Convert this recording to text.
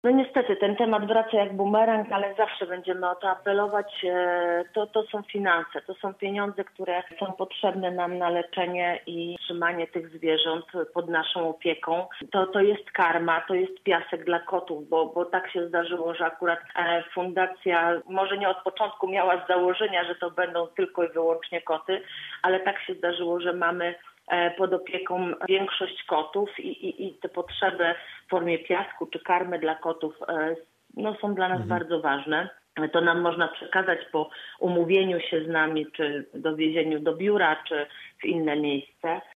No niestety ten temat wraca jak bumerang, ale zawsze będziemy o to apelować. To są finanse, to są pieniądze, które są potrzebne nam na leczenie i trzymanie tych zwierząt pod naszą opieką. To jest karma, to jest piasek dla kotów, bo tak się zdarzyło, że akurat fundacja może nie od początku miała z założenia, że to będą tylko i wyłącznie koty, ale tak się zdarzyło, że mamy pod opieką większość kotów i te potrzeby w formie piasku czy karmy dla kotów są dla nas bardzo ważne. To nam można przekazać po umówieniu się z nami, czy dowiezieniu do biura, czy w inne miejsce.